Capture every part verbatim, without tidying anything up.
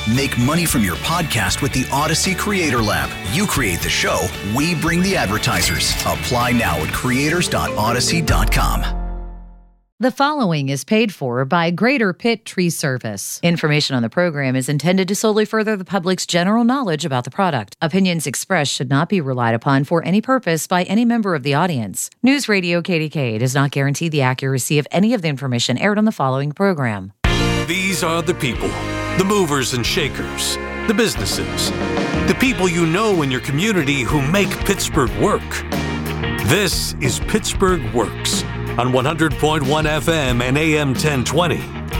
Make money from your podcast with the Odyssey Creator Lab. You create the show, we bring the advertisers. Apply now at creators dot odyssey dot com. The following is paid for by Greater Pitt Tree Service. Information on the program is intended to solely further the public's general knowledge about the product. Opinions expressed should not be relied upon for any purpose by any member of the audience. News Radio K D K does not guarantee the accuracy of any of the information aired on the following program. These are the people, the movers and shakers, the businesses, the people you know in your community who make Pittsburgh work. This is Pittsburgh Works on one hundred point one F M and A M ten twenty,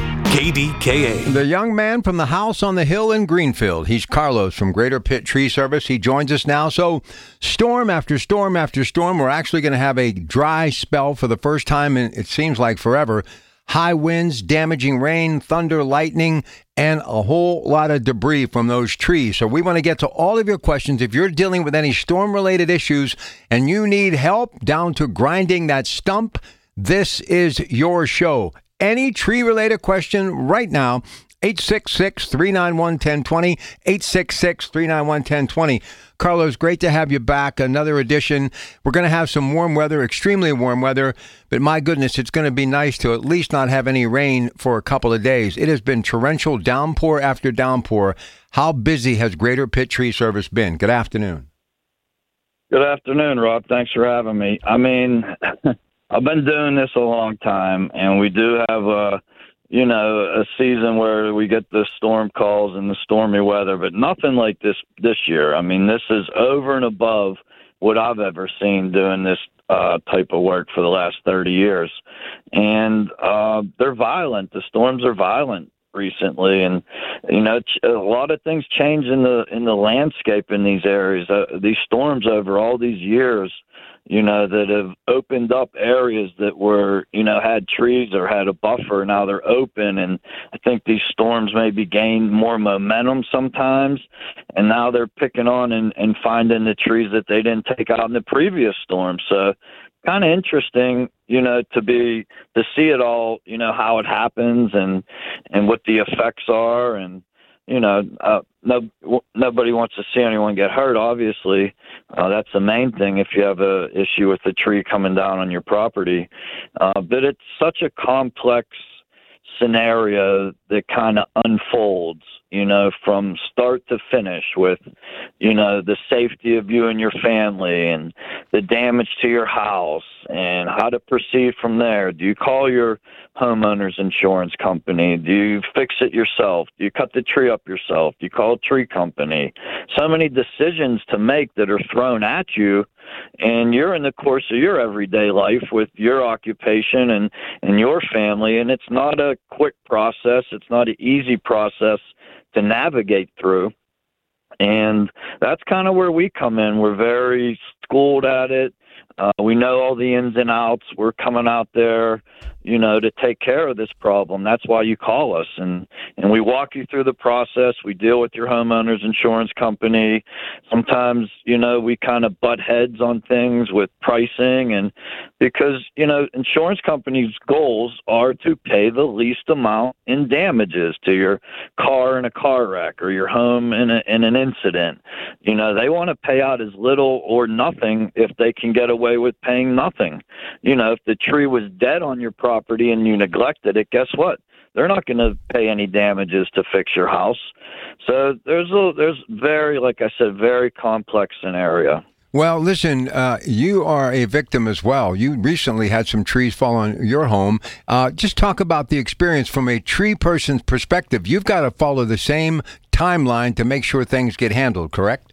K D K A. The young man from the house on the hill in Greenfield. He's Carlos from Greater Pitt Tree Service. He joins us now. So storm after storm after storm. We're actually going to have a dry spell for the first time in, it seems like, forever. High winds, damaging rain, thunder, lightning, and a whole lot of debris from those trees. So we want to get to all of your questions. If you're dealing with any storm-related issues and you need help down to grinding that stump, this is your show. Any tree-related question right now, eight six six, three nine one, one zero two zero, eight six six, three nine one, one zero two zero. Carlos, great to have you back. Another edition. We're going to have some warm weather, extremely warm weather, but my goodness, it's going to be nice to at least not have any rain for a couple of days. It has been torrential downpour after downpour. How busy has Greater Pitt Tree Service been? Good afternoon. Good afternoon, Rob. Thanks for having me. I mean, I've been doing this a long time, and we do have a, you know, a season where we get the storm calls and the stormy weather, but nothing like this this year. I mean, this is over and above what I've ever seen doing this uh, type of work for the last thirty years. And uh, they're violent. The storms are violent recently, and you know, a lot of things change in the in the landscape in these areas. Uh, these storms over all these years, you know, that have opened up areas that were, you know, had trees or had a buffer. Now they're open, and I think these storms maybe gained more momentum sometimes, and now they're picking on and, and finding the trees that they didn't take out in the previous storm. So kind of interesting, you know, to be, to see it all, you know, how it happens and, and what the effects are. And, you know, uh, no, nobody wants to see anyone get hurt, obviously. Uh, that's the main thing if you have a issue with the tree coming down on your property. Uh, but it's such a complex scenario that kind of unfolds, you know, from start to finish with, you know, the safety of you and your family and the damage to your house and how to proceed from there. Do you call your homeowner's insurance company? Do you fix it yourself? Do you cut the tree up yourself? Do you call a tree company? So many decisions to make that are thrown at you, and you're in the course of your everyday life with your occupation and, and your family, and it's not a quick process. It's not an easy process to navigate through. And that's kind of where we come in. We're very schooled at it. Uh, we know all the ins and outs. We're coming out there, you know, to take care of this problem. That's why you call us. And, and we walk you through the process. We deal with your homeowner's insurance company. Sometimes, you know, we kind of butt heads on things with pricing. And because, you know, insurance companies' goals are to pay the least amount in damages to your car in a car wreck or your home in, a, in an incident. You know, they want to pay out as little or nothing if they can get away with paying nothing. You know, if the tree was dead on your property and you neglected it, guess what? They're not going to pay any damages to fix your house. So there's a there's very, like I said, very complex scenario. Well, listen, uh, you are a victim as well. You recently had some trees fall on your home. Uh, just talk about the experience from a tree person's perspective. You've got to follow the same timeline to make sure things get handled, correct?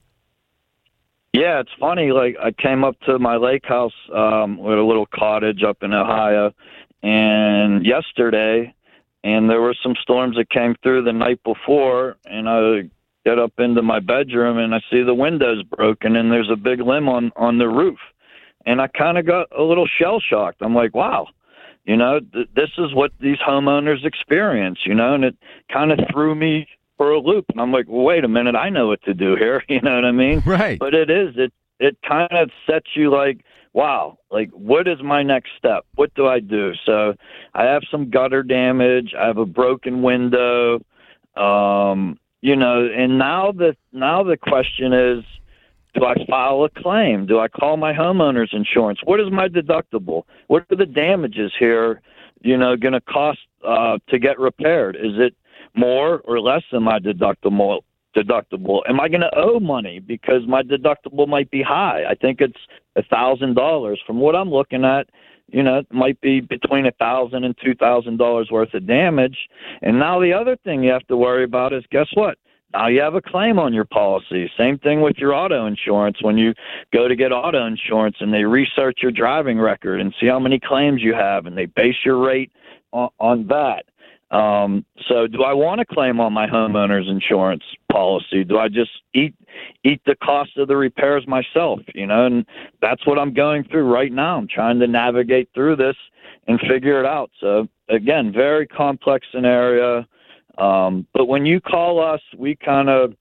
Yeah, it's funny. Like, I came up to my lake house um, with a little cottage up in Ohio, and yesterday, and there were some storms that came through the night before, and I get up into my bedroom, and I see the windows broken, and there's a big limb on, on the roof. And I kind of got a little shell-shocked. I'm like, wow, you know, th- this is what these homeowners experience, you know, and it kind of threw me for a loop. And I'm like, well, wait a minute, I know what to do here. You know what I mean? Right. But it is, it, it kind of sets you like, wow, like, what is my next step? What do I do? So I have some gutter damage. I have a broken window. Um, you know, and now the now the question is, do I file a claim? Do I call my homeowner's insurance? What is my deductible? What are the damages here, you know, going to cost uh, to get repaired? Is it more or less than my deductible? Deductible? Am I going to owe money because my deductible might be high? I think it's a thousand dollars. From what I'm looking at, you know, it might be between a thousand and two thousand dollars worth of damage. And now the other thing you have to worry about is, guess what? Now you have a claim on your policy. Same thing with your auto insurance. When you go to get auto insurance and they research your driving record and see how many claims you have, and they base your rate on, on that. Um, so do I want to claim on my homeowner's insurance policy? Do I just eat eat the cost of the repairs myself? You know, and that's what I'm going through right now. I'm trying to navigate through this and figure it out. So again, very complex scenario. Um, but when you call us, we kind of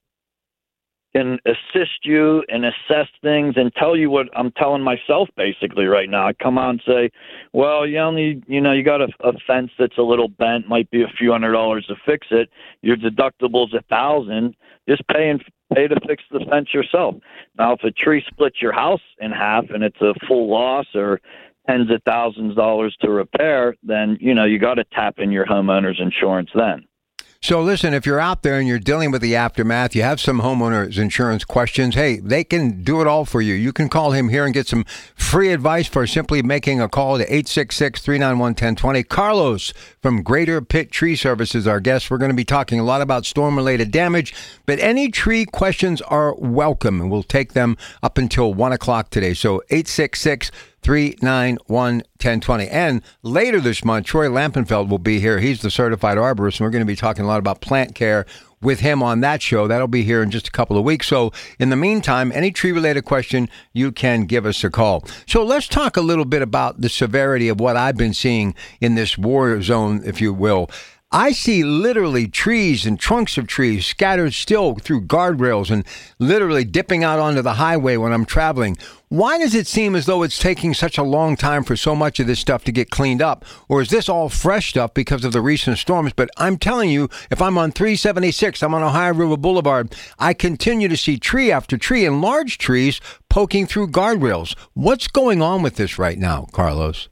can assist you and assess things and tell you what I'm telling myself basically right now. I come out and say, well, you only, you know, you got a, a fence that's a little bent, might be a few hundred dollars to fix it. Your deductible's a thousand. Just pay and pay to fix the fence yourself. Now, if a tree splits your house in half and it's a full loss or tens of thousands of dollars to repair, then, you know, you got to tap in your homeowner's insurance then. So listen, if you're out there and you're dealing with the aftermath, you have some homeowners insurance questions, hey, they can do it all for you. You can call him here and get some free advice for simply making a call to eight six six, three nine one, one zero two zero. Carlos from Greater Pitt Tree Services, our guest. We're going to be talking a lot about storm-related damage, but any tree questions are welcome, and we'll take them up until one o'clock today. So eight six six, three nine one, one zero two zero. And later this month, Troy Lampenfeld will be here. He's the certified arborist, and we're going to be talking a lot about plant care with him on that show. That'll be here in just a couple of weeks. So in the meantime, any tree-related question, you can give us a call. So let's talk a little bit about the severity of what I've been seeing in this war zone, if you will. I see literally trees and trunks of trees scattered still through guardrails and literally dipping out onto the highway when I'm traveling. Why does it seem as though it's taking such a long time for so much of this stuff to get cleaned up? Or is this all fresh stuff because of the recent storms? But I'm telling you, if I'm on three seventy-six, I'm on Ohio River Boulevard, I continue to see tree after tree and large trees poking through guardrails. What's going on with this right now, Carlos?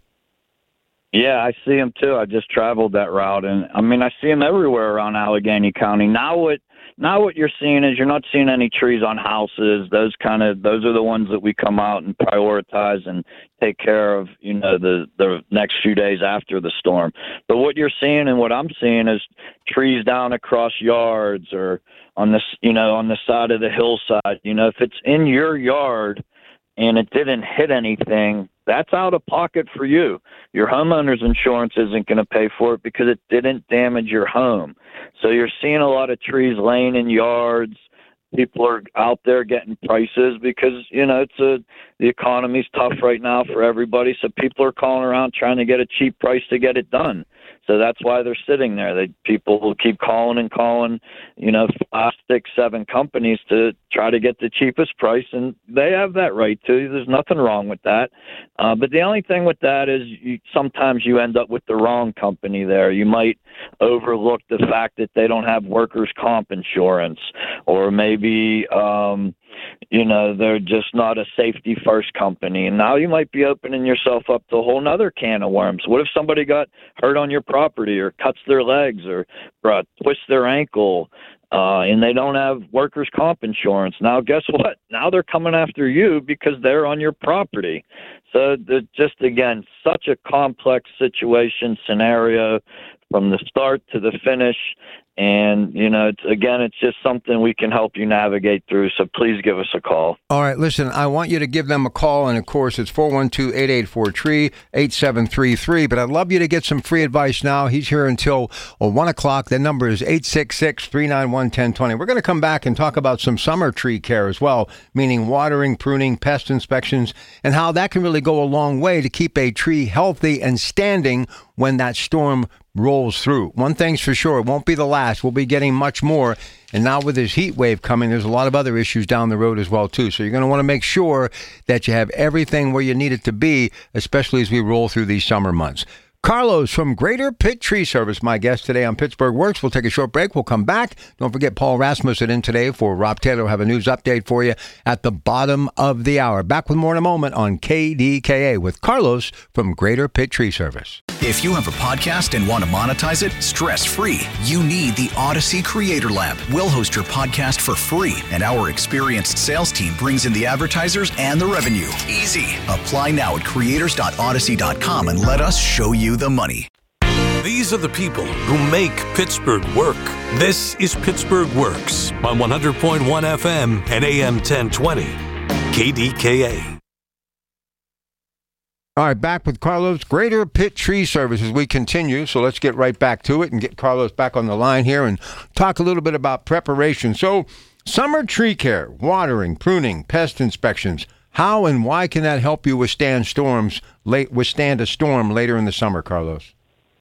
Yeah, I see them too. I just traveled that route, and I mean, I see them everywhere around Allegheny County. Now, what now what you're seeing is you're not seeing any trees on houses. Those kind of those are the ones that we come out and prioritize and take care of. You know, the the next few days after the storm. But what you're seeing and what I'm seeing is trees down across yards or on this, you know, on the side of the hillside. You know, if it's in your yard and it didn't hit anything, that's out of pocket for you. Your homeowner's insurance isn't going to pay for it because it didn't damage your home. So you're seeing a lot of trees laying in yards. People are out there getting prices because, you know, it's a, the economy's tough right now for everybody. So people are calling around trying to get a cheap price to get it done. So that's why they're sitting there. They people will keep calling and calling, you know, five, six, seven companies to try to get the cheapest price, and they have that right too. There's nothing wrong with that. Uh, but the only thing with that is you, sometimes you end up with the wrong company there. You might overlook the fact that they don't have workers' comp insurance, or maybe, um, you know, they're just not a safety first company. And now you might be opening yourself up to a whole nother can of worms. What if somebody got hurt on your property or cuts their legs or uh, twists their ankle uh, and they don't have workers' comp insurance? Now, guess what? Now they're coming after you because they're on your property. So just, again, such a complex situation, scenario from the start to the finish. And, you know, it's, again, it's just something we can help you navigate through. So please give us a call. All right. Listen, I want you to give them a call. And, of course, it's four one two, eight eight four, T R E E, eight seven three three. But I'd love you to get some free advice now. He's here until oh, one o'clock. The number is eight six six, three nine one, one zero two zero. We're going to come back and talk about some summer tree care as well, meaning watering, pruning, pest inspections, and how that can really go a long way to keep a tree healthy and standing when that storm rolls through. One thing's for sure, it won't be the last. We'll be getting much more. And now with this heat wave coming, there's a lot of other issues down the road as well, too. So you're going to want to make sure that you have everything where you need it to be, especially as we roll through these summer months. Carlos from Greater Pitt Tree Service, my guest today on Pittsburgh Works. We'll take a short break. We'll come back. Don't forget Paul Rasmussen in today for Rob Taylor. We'll have a news update for you at the bottom of the hour. Back with more in a moment on K D K A with Carlos from Greater Pitt Tree Service. If you have a podcast and want to monetize it stress-free, you need the Odyssey Creator Lab. We'll host your podcast for free, and our experienced sales team brings in the advertisers and the revenue. Easy. Apply now at creators dot odyssey dot com and let us show you the money. These are the people who make Pittsburgh work. This is Pittsburgh Works on one hundred point one F M and A M ten twenty. K D K A. All right, back with Carlos, Greater Pitt Tree Service as we continue. So let's get right back to it and get Carlos back on the line here and talk a little bit about preparation. So summer tree care, watering, pruning, pest inspections. How and why can that help you withstand storms, late, withstand a storm later in the summer, Carlos?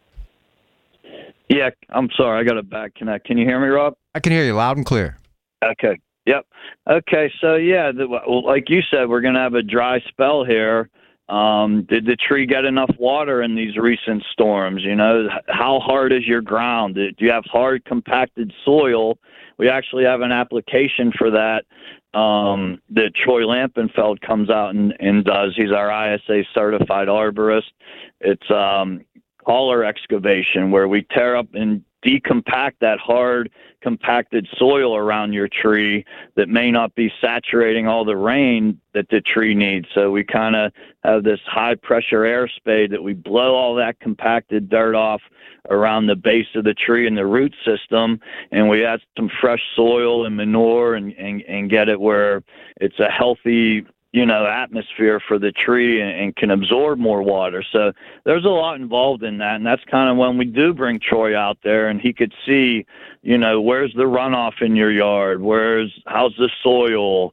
Yeah, I'm sorry. I got a bad connect. Can you hear me, Rob? I can hear you loud and clear. Okay. Yep. Okay. So, yeah, the, like you said, we're going to have a dry spell here. Um, did the tree get enough water in these recent storms? You know, how hard is your ground? Do you have hard, compacted soil? We actually have an application for that um, that Troy Lampenfeld comes out and, and does. He's our I S A certified arborist. It's um, collar excavation, where we tear up and decompact that hard, compacted soil around your tree that may not be saturating all the rain that the tree needs. So we kind of have this high pressure air spade that we blow all that compacted dirt off around the base of the tree and the root system, and we add some fresh soil and manure and, and, and get it where it's a healthy, you know, atmosphere for the tree and, and can absorb more water. So there's a lot involved in that. And that's kind of when we do bring Troy out there and he could see, you know, where's the runoff in your yard? Where's, how's the soil?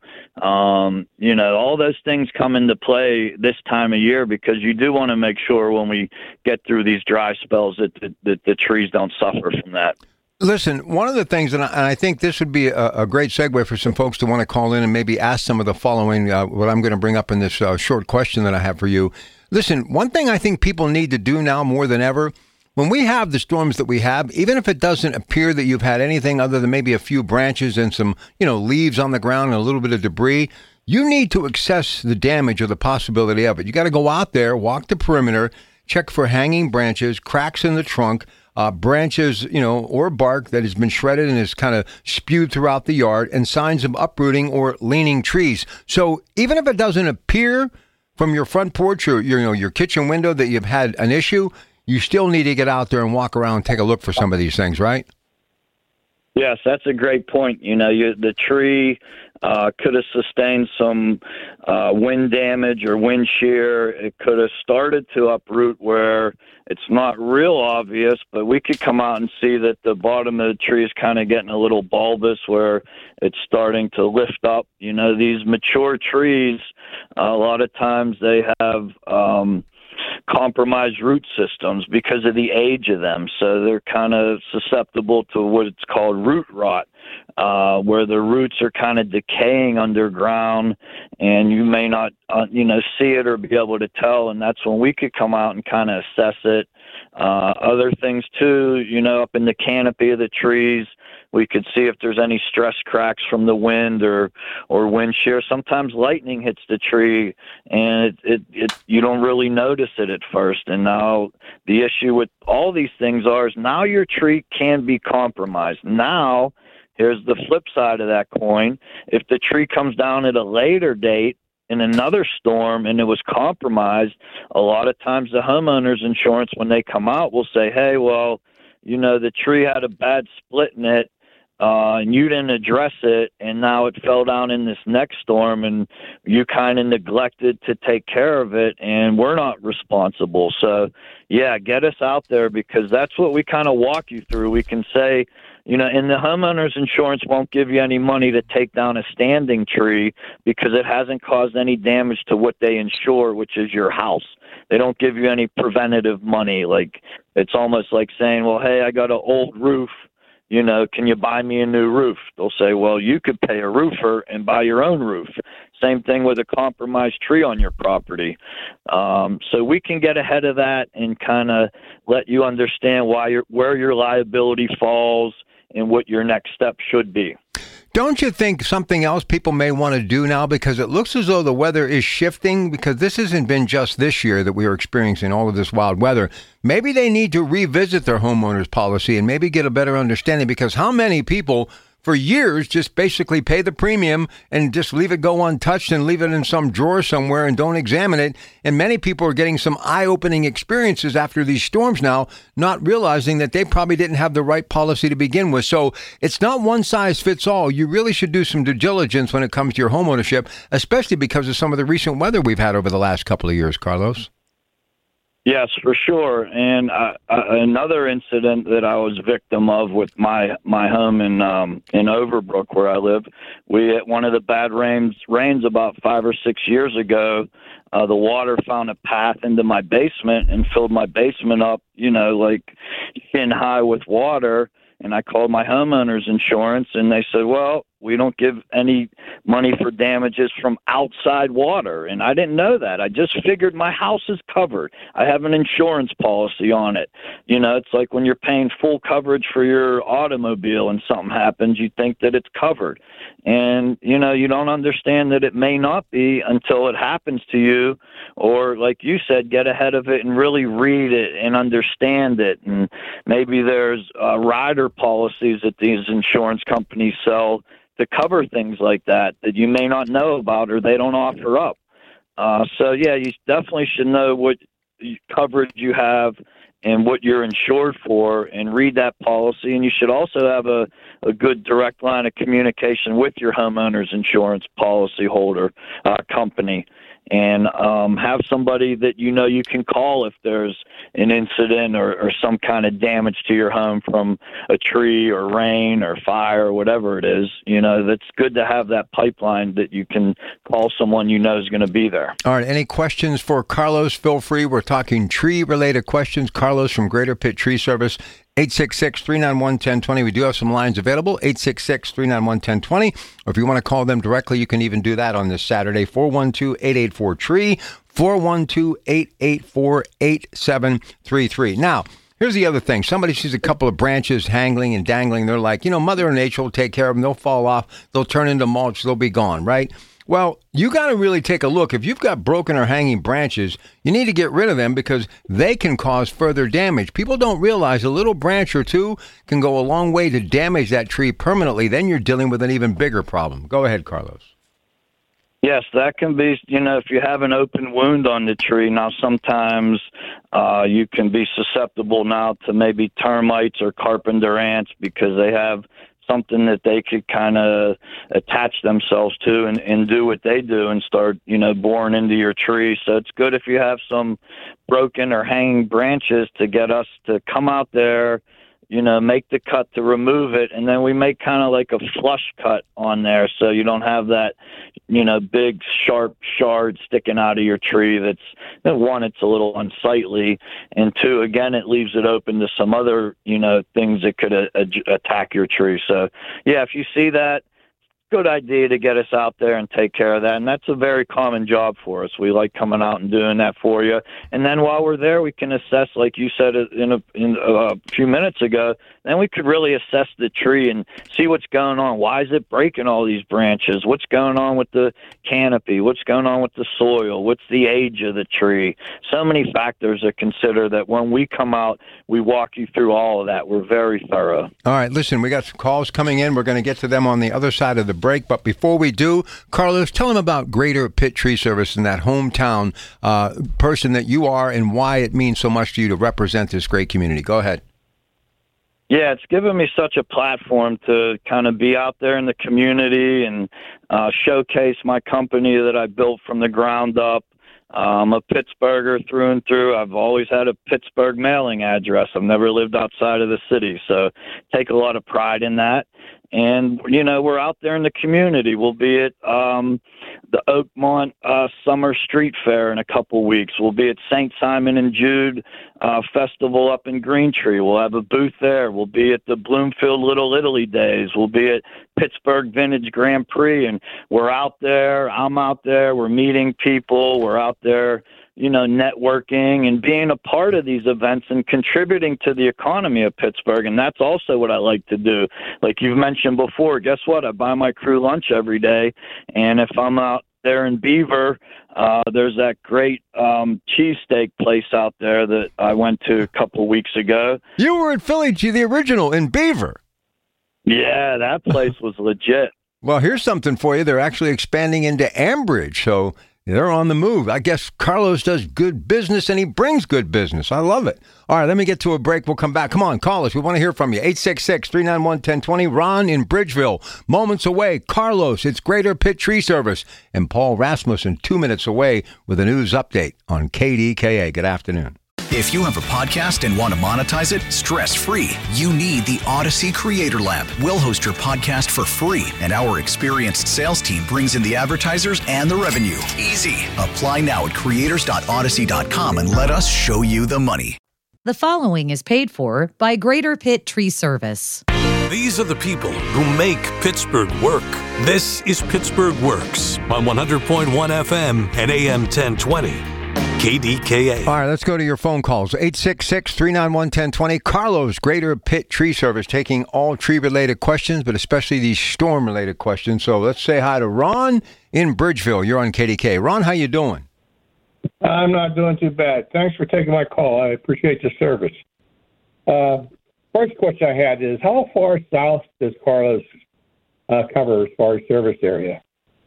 Um, you know, all those things come into play this time of year, because you do want to make sure when we get through these dry spells that the, that the trees don't suffer from that. Listen, one of the things, and I, and I think this would be a, a great segue for some folks to want to call in and maybe ask some of the following, uh, what I'm going to bring up in this uh, short question that I have for you. Listen, one thing I think people need to do now more than ever, when we have the storms that we have, even if it doesn't appear that you've had anything other than maybe a few branches and some, you know, leaves on the ground and a little bit of debris, you need to assess the damage or the possibility of it. You got to go out there, walk the perimeter, check for hanging branches, cracks in the trunk, Uh, branches, you know, or bark that has been shredded and is kind of spewed throughout the yard, and signs of uprooting or leaning trees. So even if it doesn't appear from your front porch or your, you know, your kitchen window that you've had an issue, you still need to get out there and walk around and take a look for some of these things, right? Yes, that's a great point. You know, you, the tree uh, could have sustained some uh, wind damage or wind shear. It could have started to uproot where it's not real obvious, but we could come out and see that the bottom of the tree is kind of getting a little bulbous where it's starting to lift up. You know, these mature trees, uh, a lot of times they have um, compromised root systems because of the age of them. So they're kind of susceptible to what's called root rot, uh, where the roots are kind of decaying underground, and you may not, uh, you know, see it or be able to tell. And that's when we could come out and kind of assess it. Uh, other things too, you know, up in the canopy of the trees, we could see if there's any stress cracks from the wind or, or wind shear. Sometimes lightning hits the tree and it, it, it, you don't really notice it at first. And now the issue with all these things are is now your tree can be compromised. Now, here's the flip side of that coin. If the tree comes down at a later date in another storm and it was compromised, a lot of times the homeowner's insurance, when they come out, will say, hey, well, you know, the tree had a bad split in it, uh, and you didn't address it, and now it fell down in this next storm, and you kind of neglected to take care of it, and we're not responsible. So, yeah, get us out there, because that's what we kind of walk you through. We can say, you know, and the homeowner's insurance won't give you any money to take down a standing tree because it hasn't caused any damage to what they insure, which is your house. They don't give you any preventative money. Like, it's almost like saying, well, hey, I got an old roof. You know, can you buy me a new roof? They'll say, well, you could pay a roofer and buy your own roof. same thing with a compromised tree on your property. Um, so we can get ahead of that and kind of let you understand why you're, where your liability falls and what your next step should be. Don't you think something else people may want to do now, because it looks as though the weather is shifting, because this hasn't been just this year that we are experiencing all of this wild weather. Maybe they need to revisit their homeowners policy and maybe get a better understanding, because how many people for years just basically pay the premium and just leave it go untouched and leave it in some drawer somewhere and don't examine it. And many people are getting some eye-opening experiences after these storms now, not realizing that they probably didn't have the right policy to begin with. So it's not one size fits all. You really should do some due diligence when it comes to your homeownership, especially because of some of the recent weather we've had over the last couple of years, Carlos. Yes, for sure. And uh, uh, another incident that I was victim of with my my home in um, in Overbrook, where I live, we had one of the bad rains rains about five or six years ago. Uh, the water found a path into my basement and filled my basement up, you know, like shin high with water. And I called my homeowner's insurance, and they said, well, we don't give any money for damages from outside water. And I didn't know that. I just figured my house is covered. I have an insurance policy on it. You know, it's like when you're paying full coverage for your automobile and something happens, you think that it's covered. And, you know, you don't understand that it may not be until it happens to you, or like you said, get ahead of it and really read it and understand it. And maybe there's uh, rider policies that these insurance companies sell to cover things like that that you may not know about or they don't offer up. Uh, so, yeah, you definitely should know what coverage you have and what you're insured for, and read that policy. And you should also have a, a good direct line of communication with your homeowner's insurance policy holder uh, company, and um, have somebody that you know you can call if there's an incident or, or some kind of damage to your home from a tree or rain or fire or whatever it is. You know, that's good to have that pipeline that you can call someone you know is going to be there. All right. Any questions for Carlos? Feel free. We're talking tree-related questions. Carlos from Greater Pitt Tree Service. eight six six, three nine one, one zero two zero. We do have some lines available, eight six six, three nine one, one zero two zero. Or if you want to call them directly, you can even do that on this Saturday, four one two, eight eight four, T R E E, four one two, eight eight four, eight seven three three. Now, here's the other thing. Somebody sees a couple of branches hanging and dangling. They're like, you know, Mother Nature will take care of them. They'll fall off. They'll turn into mulch. They'll be gone, right? Well, you got to really take a look. If you've got broken or hanging branches, you need to get rid of them because they can cause further damage. People don't realize a little branch or two can go a long way to damage that tree permanently. Then you're dealing with an even bigger problem. Go ahead, Carlos. Yes, that can be, you know, if you have an open wound on the tree. Now, sometimes uh, you can be susceptible now to maybe termites or carpenter ants because they have something that they could kind of attach themselves to and, and do what they do and start, you know, boring into your tree. So it's good if you have some broken or hanging branches to get us to come out there, you know, make the cut to remove it. And then we make kind of like a flush cut on there so you don't have that, you know, big sharp shard sticking out of your tree. That's, one, it's a little unsightly. And two, again, it leaves it open to some other, you know, things that could a- a- attack your tree. So, yeah, if you see that, good idea to get us out there and take care of that. And that's a very common job for us. We like coming out and doing that for you. And then while we're there, we can assess, like you said in a, in a few minutes ago, then we could really assess the tree and see what's going on. Why is it breaking all these branches? What's going on with the canopy? What's going on with the soil? What's the age of the tree? So many factors to consider that when we come out, we walk you through all of that. We're very thorough. All right, listen, we got some calls coming in. We're going to get to them on the other side of the break. But before we do, Carlos, tell them about Greater Pitt Tree Service and that hometown uh, person that you are and why it means so much to you to represent this great community. Go ahead. Yeah, it's given me such a platform to kind of be out there in the community and uh, showcase my company that I built from the ground up. I'm a Pittsburgher through and through. I've always had a Pittsburgh mailing address. I've never lived outside of the city, so take a lot of pride in that. And, you know, we're out there in the community. We'll be at um, the Oakmont uh, Summer Street Fair in a couple weeks. We'll be at Saint Simon and Jude uh, Festival up in Green Tree. We'll have a booth there. We'll be at the Bloomfield Little Italy Days. We'll be at Pittsburgh Vintage Grand Prix, and we're out there. I'm out there. We're meeting people. We're out there, you know, networking and being a part of these events and contributing to the economy of Pittsburgh. And that's also what I like to do. Like you've mentioned before, guess what? I buy my crew lunch every day. And if I'm out there in Beaver, uh, there's that great um, cheesesteak place out there that I went to a couple weeks ago. You were at Philly, the original in Beaver. Yeah, that place was legit. Well, here's something for you. They're actually expanding into Ambridge, so they're on the move. I guess Carlos does good business, and he brings good business. I love it. All right, let me get to a break. We'll come back. Come on, call us. We want to hear from you. eight six six, three nine one, one zero two zero. Ron in Bridgeville. Moments away. Carlos, it's Greater Pitt Tree Service. And Paul Rasmussen, two minutes away with a news update on K D K A. Good afternoon. If you have a podcast and want to monetize it stress-free, you need the Odyssey Creator Lab. We'll host your podcast for free, and our experienced sales team brings in the advertisers and the revenue. Easy. Apply now at creators dot odyssey dot com and let us show you the money. The following is paid for by Greater Pitt Tree Service. These are the people who make Pittsburgh work. This is Pittsburgh Works on one hundred point one F M and A M ten twenty. K D K A. All right, let's go to your phone calls. eight six six, three nine one, one zero two zero. Carlos, Greater Pitt Tree Service, taking all tree-related questions, but especially these storm-related questions. So let's say hi to Ron in Bridgeville. You're on K D K. Ron, how you doing? I'm not doing too bad. Thanks for taking my call. I appreciate the service. Uh, first question I had is, how far south does Carlos uh, cover as far as service area?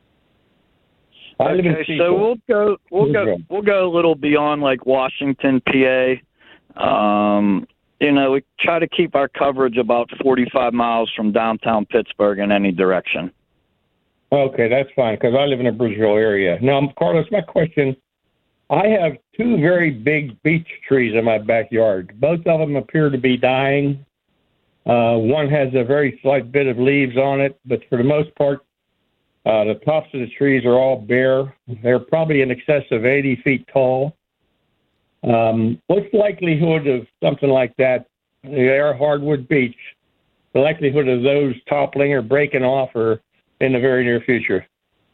I live in Okay, so we'll go we'll go we'll go a little beyond like Washington, P A. Um, you know, we try to keep our coverage about forty-five miles from downtown Pittsburgh in any direction. Okay, that's fine because I live in the Bridgeville area. Now, Carlos, my question: I have two very big beech trees in my backyard. Both of them appear to be dying. Uh, one has a very slight bit of leaves on it, but for the most part, Uh, the tops of the trees are all bare. They're probably in excess of eighty feet tall. Um, what's the likelihood of something like that? They are hardwood beech. The likelihood of those toppling or breaking off or in the very near future?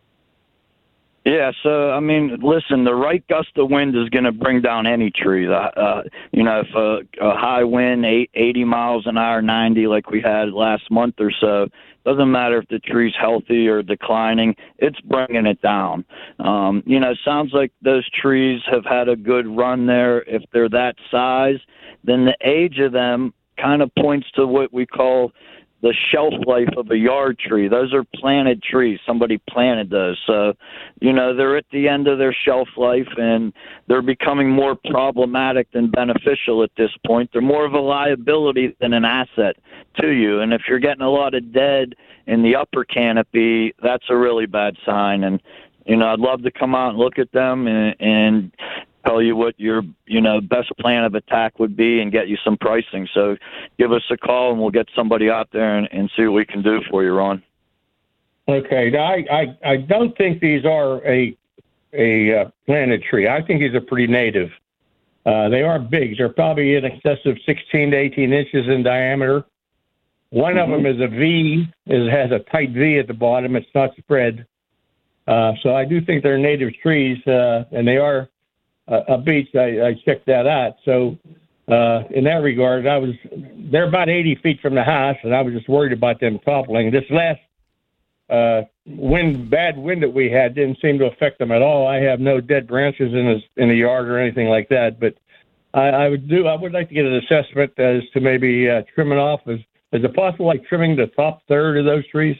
Yeah, so, I mean, listen, the right gust of wind is going to bring down any tree. Uh, you know, if a, a high wind, eight, eighty miles an hour, ninety like we had last month or so, doesn't matter if the tree's healthy or declining, it's bringing it down. Um, you know, it sounds like those trees have had a good run there. If they're that size, then the age of them kind of points to what we call the shelf life of a yard tree. Those are planted trees. Somebody planted those. So, you know, they're at the end of their shelf life, and they're becoming more problematic than beneficial at this point. They're more of a liability than an asset to you. And if you're getting a lot of dead in the upper canopy, that's a really bad sign. And, you know, I'd love to come out and look at them and, and tell you what your, you know, best plan of attack would be and get you some pricing. So give us a call and we'll get somebody out there and, and see what we can do for you, Ron. Okay. Now, I, I, I don't think these are a a uh, planted tree. I think these are pretty native. Uh, they are big. They're probably in excess of sixteen to eighteen inches in diameter. One mm-hmm. of them is a V. It has a tight V at the bottom. It's not spread. Uh, so I do think they're native trees, uh, and they are a beech. I, I checked that out. So uh, in that regard, I was they're about eighty feet from the house, and I was just worried about them toppling. This last uh, wind, bad wind that we had didn't seem to affect them at all. I have no dead branches in the in the yard or anything like that. But I, I would do. I would like to get an assessment as to maybe uh, trimming off. Is is it possible, like trimming the top third of those trees?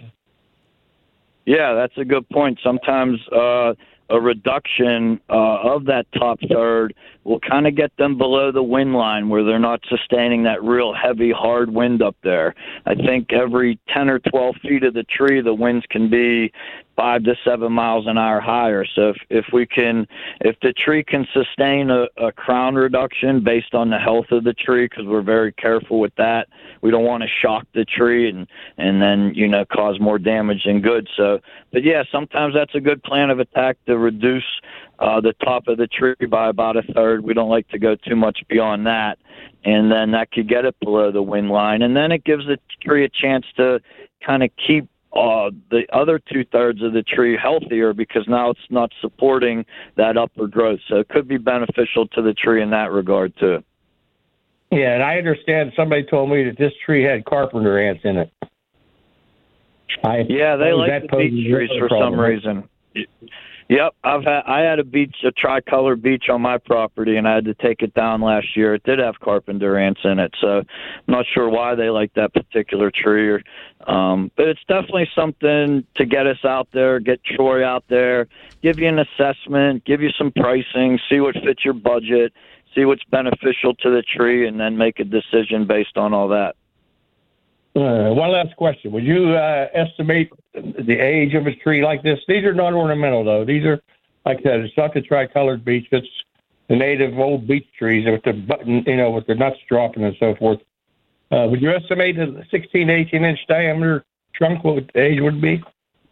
Yeah, that's a good point. Sometimes. Uh, A reduction uh, of that top third we'll kind of get them below the wind line where they're not sustaining that real heavy, hard wind up there. I think every ten or twelve feet of the tree, the winds can be five to seven miles an hour higher. So if, if we can, if the tree can sustain a, a crown reduction based on the health of the tree, because we're very careful with that, we don't want to shock the tree and, and then, you know, cause more damage than good. So, but yeah, sometimes that's a good plan of attack to reduce uh, the top of the tree by about a third. We don't like to go too much beyond that. And then that could get it below the wind line. And then it gives the tree a chance to kind of keep Uh, the other two-thirds of the tree healthier, because now it's not supporting that upper growth. So it could be beneficial to the tree in that regard, too. Yeah, and I understand somebody told me that this tree had carpenter ants in it. I, yeah, they like the beech trees for some reason. Yep, I've had I had a beech, a tricolor beech on my property, and I had to take it down last year. It did have carpenter ants in it, so I'm not sure why they like that particular tree. Or, um, but it's definitely something to get us out there, get Troy out there, give you an assessment, give you some pricing, see what fits your budget, see what's beneficial to the tree, and then make a decision based on all that. Uh, one last question. Would you uh, estimate the age of a tree like this? These are not ornamental, though. These are, like I said, it's not the tricolored beech. It's the native old beech trees with the button, you know, with the nuts dropping and so forth. Uh, would you estimate a sixteen to eighteen inch diameter trunk, what the age would be?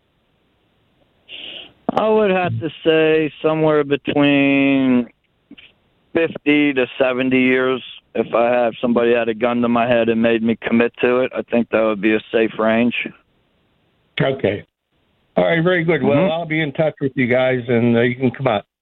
I would have to say somewhere between fifty to seventy years. If I have somebody had a gun to my head and made me commit to it, I think that would be a safe range. Okay. All right, very good. Well, mm-hmm. I'll be in touch with you guys, and uh, you can come out.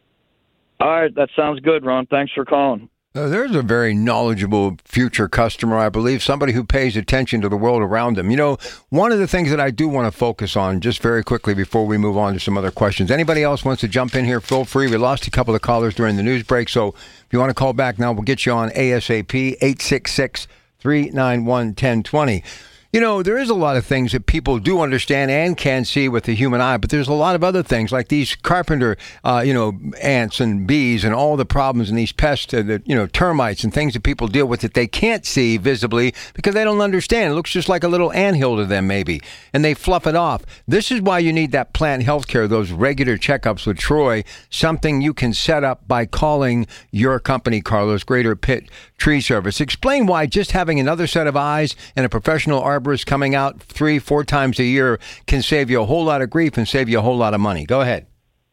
All right, that sounds good, Ron. Thanks for calling. Uh, there's a very knowledgeable future customer, I believe, somebody who pays attention to the world around them. You know, one of the things that I do want to focus on, just very quickly before we move on to some other questions. Anybody else wants to jump in here, feel free. We lost a couple of callers during the news break, so if you want to call back now, we'll get you on ASAP, eight six six, three nine one, one zero two zero. You know, there is a lot of things that people do understand and can see with the human eye, but there's a lot of other things like these carpenter, uh, you know, ants and bees and all the problems and these pests, uh, the, you know, termites and things that people deal with that they can't see visibly because they don't understand. It looks just like a little anthill to them maybe, and they fluff it off. This is why you need that plant health care, those regular checkups with Troy, something you can set up by calling your company, Carlos, Greater Pitt Tree Service. Explain why just having another set of eyes and a professional arborist coming out three, four times a year can save you a whole lot of grief and save you a whole lot of money. Go ahead.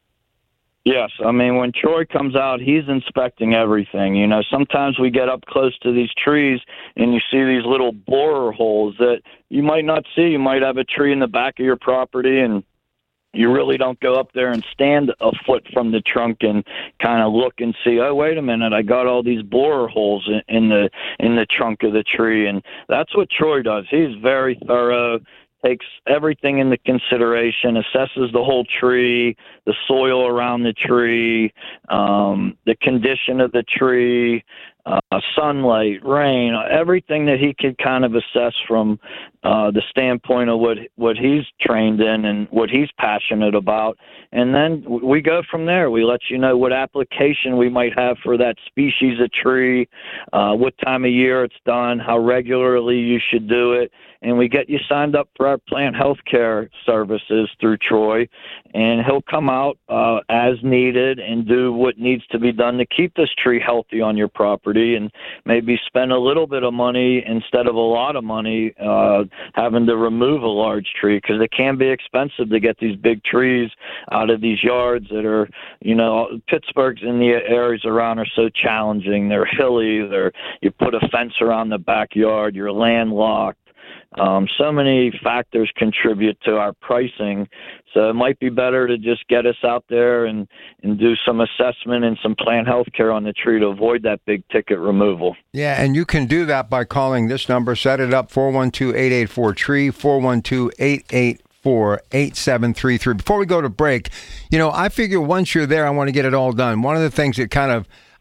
Yes. I mean, when Troy comes out, he's inspecting everything. You know, sometimes we get up close to these trees and you see these little borer holes that you might not see. You might have a tree in the back of your property and you really don't go up there and stand a foot from the trunk and kind of look and see, oh, wait a minute, I got all these borer holes in, in the in the trunk of the tree. And that's what Troy does. He's very thorough, takes everything into consideration, assesses the whole tree, the soil around the tree, um, the condition of the tree, uh, sunlight, rain, everything that he could kind of assess from uh, the standpoint of what what he's trained in and what he's passionate about. And then we go from there. We let you know what application we might have for that species of tree, uh, what time of year it's done, how regularly you should do it. And we get you signed up for our plant health care services through Troy. And he'll come out uh, as needed and do what needs to be done to keep this tree healthy on your property, and maybe spend a little bit of money instead of a lot of money uh, having to remove a large tree, because it can be expensive to get these big trees out of these yards that are, you know, Pittsburgh's and the areas around are so challenging. They're hilly. They're, you put a fence around the backyard. You're landlocked. Um, so many factors contribute to our pricing, so it might be better to just get us out there and, and do some assessment and some plant health care on the tree to avoid that big ticket removal. Yeah, and you can do that by calling this number. Set it up, four one two, eight eight four, T R E E, four one two, eight eight four, eight seven three three. Before we go to break, you know, I figure once you're there, I want to get it all done. One of the things that kind of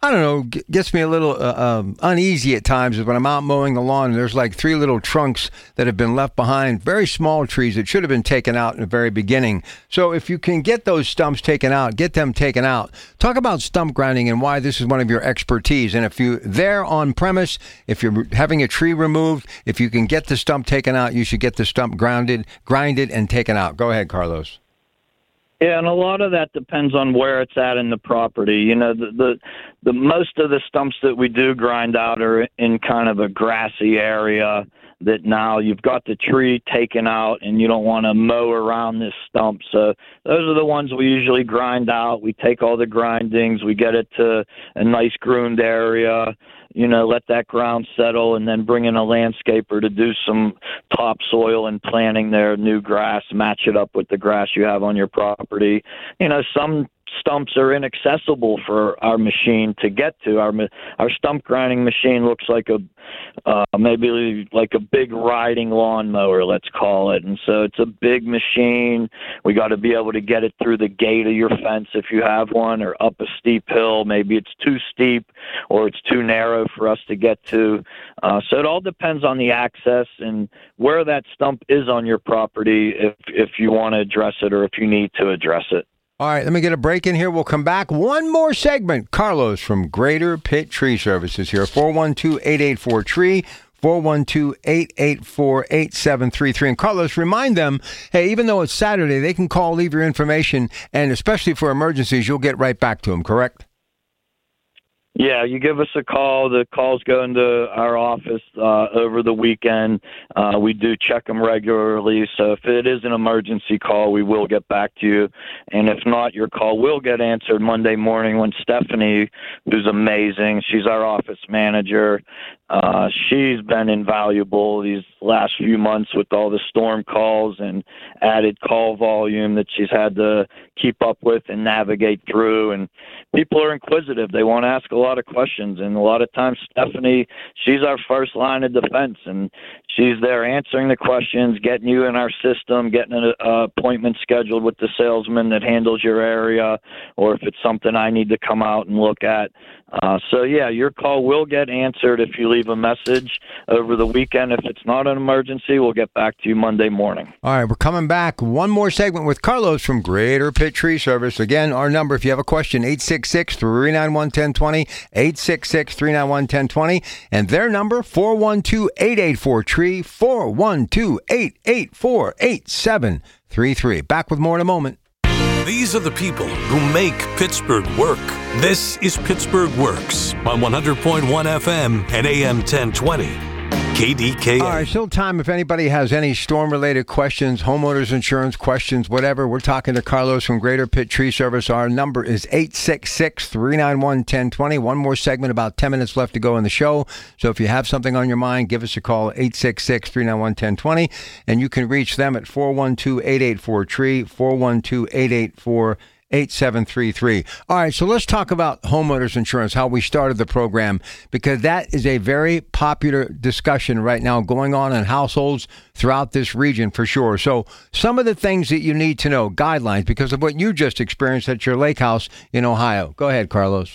I don't know, g- gets me a little uh, um, uneasy at times is when I'm out mowing the lawn and there's like three little trunks that have been left behind, very small trees that should have been taken out in the very beginning. So if you can get those stumps taken out, get them taken out. Talk about stump grinding and why this is one of your expertise. And if you're there on premise, if you're having a tree removed, if you can get the stump taken out, you should get the stump grounded, grinded, and taken out. Go ahead, Carlos. Yeah, and a lot of that depends on where it's at in the property. You know, the, the the most of the stumps that we do grind out are in kind of a grassy area that now you've got the tree taken out and you don't want to mow around this stump. So those are the ones we usually grind out. We take all the grindings, we get it to a nice groomed area, you know, let that ground settle, and then bring in a landscaper to do some topsoil and planting their new grass, match it up with the grass you have on your property. You know, some stumps are inaccessible for our machine to get to. Our our stump grinding machine looks like a uh, maybe like a big riding lawnmower, let's call it. And so it's a big machine. We got to be able to get it through the gate of your fence if you have one, or up a steep hill. Maybe it's too steep or it's too narrow for us to get to. Uh, so it all depends on the access and where that stump is on your property if if you want to address it or if you need to address it. All right, let me get a break in here. We'll come back. One more segment. Carlos from Greater Pitt Tree Services here. four one two, eight eight four, T R E E, four one two, eight eight four, eight seven three three. And Carlos, remind them, hey, even though it's Saturday, they can call, leave your information, and especially for emergencies, you'll get right back to them, correct? Yeah, you give us a call. The calls go into our office uh, over the weekend. Uh, we do check them regularly. So if it is an emergency call, we will get back to you. And if not, your call will get answered Monday morning when Stephanie, who's amazing, she's our office manager. Uh, she's been invaluable these last few months with all the storm calls and added call volume that she's had to keep up with and navigate through. And people are inquisitive. They want to ask a lot of questions. And a lot of times, Stephanie, she's our first line of defense. And she's there answering the questions, getting you in our system, getting an uh, appointment scheduled with the salesman that handles your area, or if it's something I need to come out and look at. Uh, so, yeah, your call will get answered if you leave a message over the weekend. If it's not an emergency, we'll get back to you Monday morning. All right, we're coming back. One more segment with Carlos from Greater Pitt Tree Service. Again, our number, if you have a question, eight six six, three nine one, one zero two zero, eight six six, three nine one, one zero two zero. And their number, four one two, eight eight four, T R E E, four one two, eight eight four, eight seven three three. Back with more in a moment. These are the people who make Pittsburgh work. This is Pittsburgh Works on one hundred point one F M and A M ten twenty. K D K A. All right, still time if anybody has any storm-related questions, homeowners insurance questions, whatever. We're talking to Carlos from Greater Pitt Tree Service. Our number is eight six six, three nine one, one zero two zero. One more segment, about ten minutes left to go in the show. So if you have something on your mind, give us a call, eight six six, three nine one, one zero two zero. And you can reach them at four one two, eight eight four, T R E E, four one two, eight eight four, eight seven three three. All right, so let's talk about homeowners insurance, how we started the program, because that is a very popular discussion right now going on in households throughout this region for sure. So some of the things that you need to know, guidelines, because of what you just experienced at your lake house in Ohio. Go ahead, Carlos.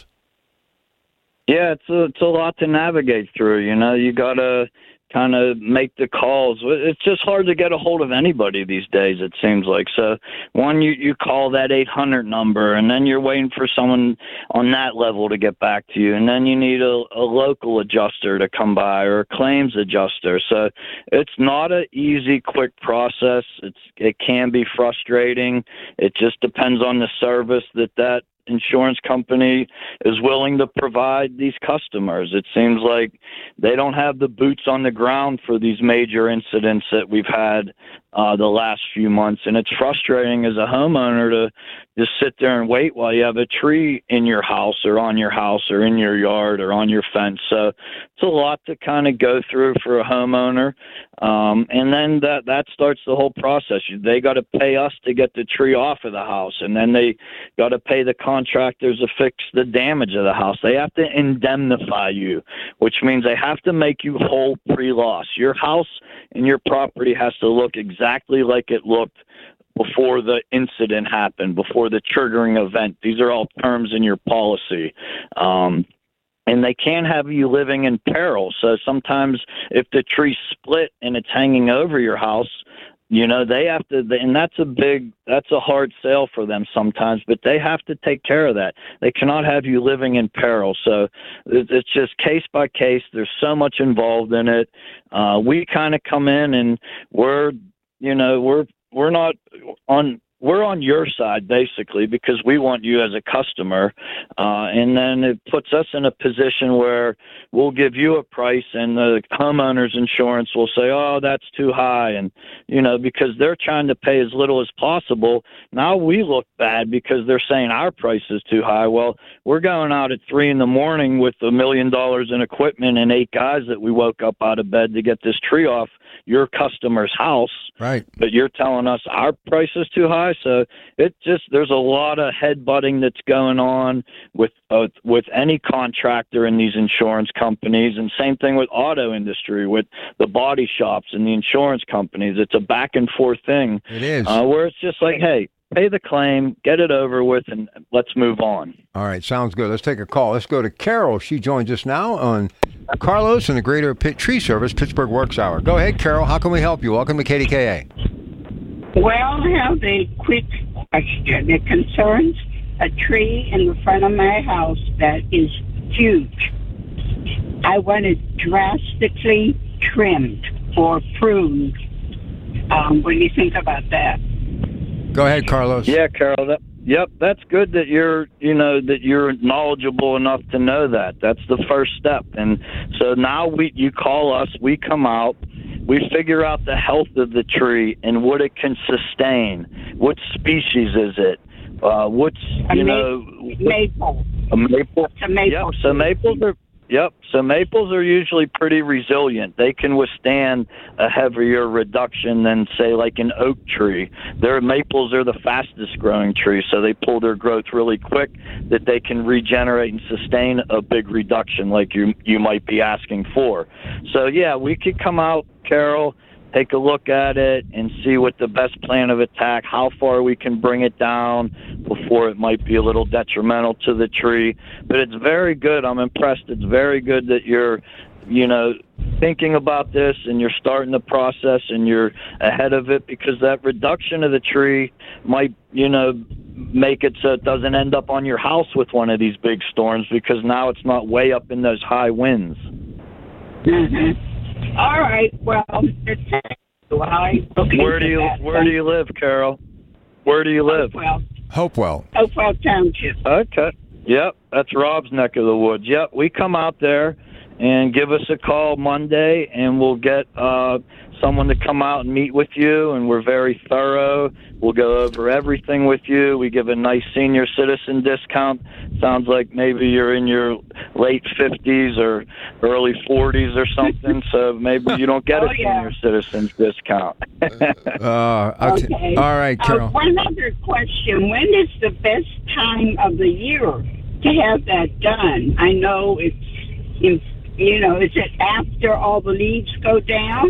Yeah, it's a, it's a lot to navigate through. You know, you got to kind of make the calls. It's just hard to get a hold of anybody these days, it seems like. So one, you, you call that eight hundred number, and then you're waiting for someone on that level to get back to you. And then you need a, a local adjuster to come by, or a claims adjuster. So it's not an easy, quick process. It's It can be frustrating. It just depends on the service that that insurance company is willing to provide these customers. It seems like they don't have the boots on the ground for these major incidents that we've had uh, the last few months. And it's frustrating as a homeowner to just sit there and wait while you have a tree in your house or on your house or in your yard or on your fence. So it's a lot to kind of go through for a homeowner. Um, and then that, that starts the whole process. They got to pay us to get the tree off of the house, and then they got to pay the contractors to fix the damage of the house. They have to indemnify you, which means they have to make you whole pre-loss. Your house and your property has to look exactly like it looked before the incident happened, before the triggering event. These are all terms in your policy. Um, and they can't have you living in peril. So sometimes if the tree's split and it's hanging over your house, you know, they have to, and that's a big, that's a hard sale for them sometimes, but they have to take care of that. They cannot have you living in peril. So it's just case by case. There's so much involved in it. Uh, we kind of come in and we're, you know, we're, we're not on, we're on your side, basically, because we want you as a customer. Uh, and then it puts us in a position where we'll give you a price and the homeowner's insurance will say, oh, that's too high. And, you know, because they're trying to pay as little as possible. Now we look bad because they're saying our price is too high. Well, we're going out at three in the morning with a million dollars in equipment and eight guys that we woke up out of bed to get this tree off your customer's house. Right. But you're telling us our price is too high. So it just, there's a lot of headbutting that's going on with uh, with any contractor in these insurance companies, and same thing with auto industry, with the body shops and the insurance companies. It's a back and forth thing. It is. Uh, where it's just like, hey, pay the claim, get it over with, and let's move on. All right, sounds good. Let's take a call. Let's go to Carol. She joins us now on Carlos and the Greater Pitt Tree Service Pittsburgh Works Hour. Go ahead, Carol. How can we help you? Welcome to K D K A. Well, I have a quick question. It concerns a tree in the front of my house that is huge. I want it drastically trimmed or pruned. Um, what do you think about that? Go ahead, Carlos. Yeah, Carol. That, yep, that's good that you're, you know, that you're knowledgeable enough to know that. That's the first step. And so now we, you call us, we come out, we figure out the health of the tree and what it can sustain. What species is it? Uh, what's, a you ma- know, maple. A maple. It's a maple. Yep. So maples are. Yep. So maples are usually pretty resilient. They can withstand a heavier reduction than, say, like an oak tree. Their maples are the fastest growing tree, so they pull their growth really quick that they can regenerate and sustain a big reduction like you you might be asking for. So, yeah, we could come out, Carol, take a look at it and see what the best plan of attack, how far we can bring it down before it might be a little detrimental to the tree. But it's very good. I'm impressed. It's very good that you're, you know, thinking about this and you're starting the process and you're ahead of it, because that reduction of the tree might, you know, make it so it doesn't end up on your house with one of these big storms, because now it's not way up in those high winds. Mm-hmm. All right. Well, it's I where do you that. where do you live, Carol? Where do you live? Hopewell. Hopewell. Hopewell Township. Okay. Yep, that's Rob's neck of the woods. Yep, we come out there and give us a call Monday, and we'll get uh, someone to come out and meet with you, and we're very thorough. We'll go over everything with you. We give a nice senior citizen discount. Sounds like maybe you're in your late fifties or early forties or something, so maybe you don't get a oh, yeah. senior citizen's discount. uh, okay. okay. All right, Carol. Uh, one other question. When is the best time of the year to have that done? I know it's, you know, is it after all the leaves go down?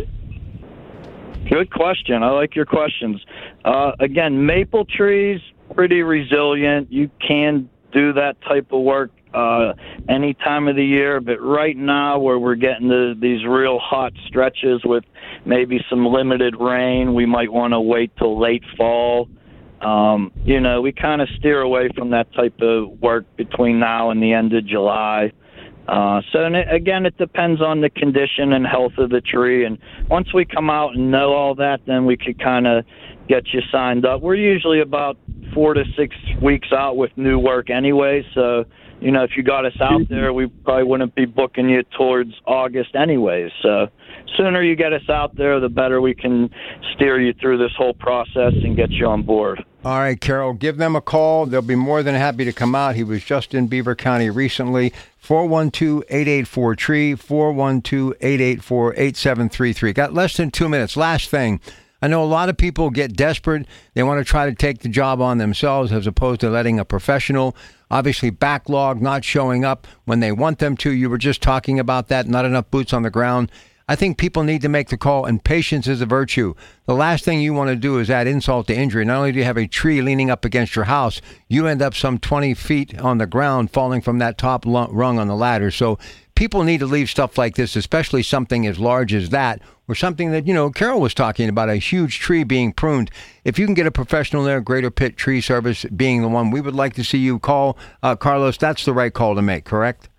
Good question. I like your questions. Uh, again, maple trees, pretty resilient. You can do that type of work uh, any time of the year, but right now where we're getting the, these real hot stretches with maybe some limited rain, we might want to wait till late fall. Um, you know, we kind of steer away from that type of work between now and the end of July. Uh, so, and it, again, it depends on the condition and health of the tree. And once we come out and know all that, then we could kind of get you signed up. We're usually about four to six weeks out with new work anyway. So, you know, if you got us out there, we probably wouldn't be booking you towards August anyways. So sooner you get us out there, the better we can steer you through this whole process and get you on board. All right, Carol, give them a call. They'll be more than happy to come out. He was just in Beaver County recently. four one two, eight eight four, T R E E, four one two, eight eight four, eight seven three three. Got less than two minutes. Last thing. I know a lot of people get desperate. They want to try to take the job on themselves as opposed to letting a professional, obviously backlog, not showing up when they want them to. You were just talking about that, not enough boots on the ground. I think people need to make the call, and patience is a virtue. The last thing you want to do is add insult to injury. Not only do you have a tree leaning up against your house, you end up some twenty feet on the ground falling from that top rung on the ladder. So people need to leave stuff like this, especially something as large as that, or something that, you know, Carol was talking about, a huge tree being pruned. If you can get a professional there, Greater Pitt Tree Service being the one we would like to see you call, uh, Carlos, that's the right call to make, correct?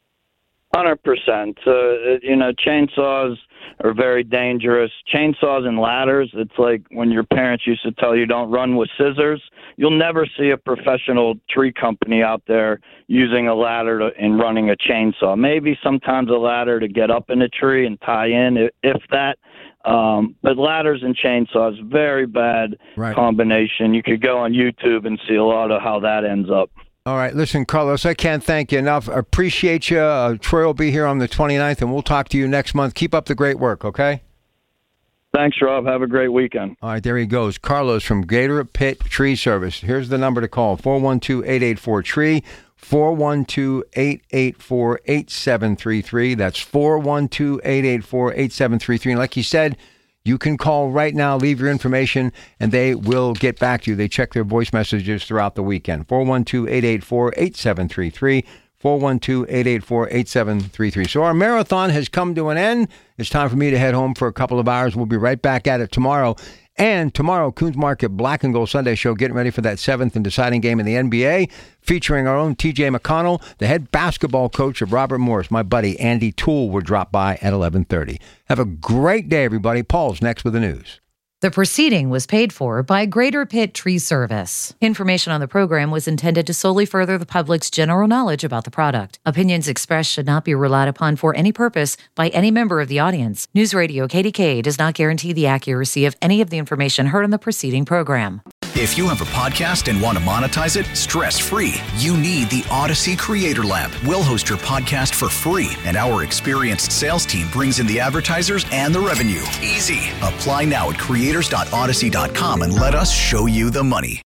one hundred percent. Uh, you know, chainsaws are very dangerous. Chainsaws and ladders, it's like when your parents used to tell you don't run with scissors. You'll never see a professional tree company out there using a ladder to, and running a chainsaw. Maybe sometimes a ladder to get up in a tree and tie in, if that. Um, but ladders and chainsaws, very bad right. combination. You could go on YouTube and see a lot of how that ends up. All right. Listen, Carlos, I can't thank you enough. I appreciate you. Uh, Troy will be here on the twenty-ninth, and we'll talk to you next month. Keep up the great work, okay? Thanks, Rob. Have a great weekend. All right, there he goes. Carlos from Greater Pitt Tree Service. Here's the number to call, four one two, eight eight four, T R E E, four one two, eight eight four, eight seven three three. That's four one two, eight eight four, eight seven three three. And like he said, you can call right now, leave your information, and they will get back to you. They check their voice messages throughout the weekend. four one two, eight eight four, eight seven three three, four one two, eight eight four, eight seven three three. So our marathon has come to an end. It's time for me to head home for a couple of hours. We'll be right back at it tomorrow. And tomorrow, Coons Market Black and Gold Sunday Show, getting ready for that seventh and deciding game in the N B A, featuring our own T J McConnell, the head basketball coach of Robert Morris. My buddy Andy Toole will drop by at eleven thirty. Have a great day, everybody. Paul's next with the news. The proceeding was paid for by Greater Pitt Tree Service. Information on the program was intended to solely further the public's general knowledge about the product. Opinions expressed should not be relied upon for any purpose by any member of the audience. News Radio K D K does not guarantee the accuracy of any of the information heard on the preceding program. If you have a podcast and want to monetize it stress-free, you need the Odyssey Creator Lab. We'll host your podcast for free, and our experienced sales team brings in the advertisers and the revenue. Easy. Apply now at creators dot odyssey dot com and let us show you the money.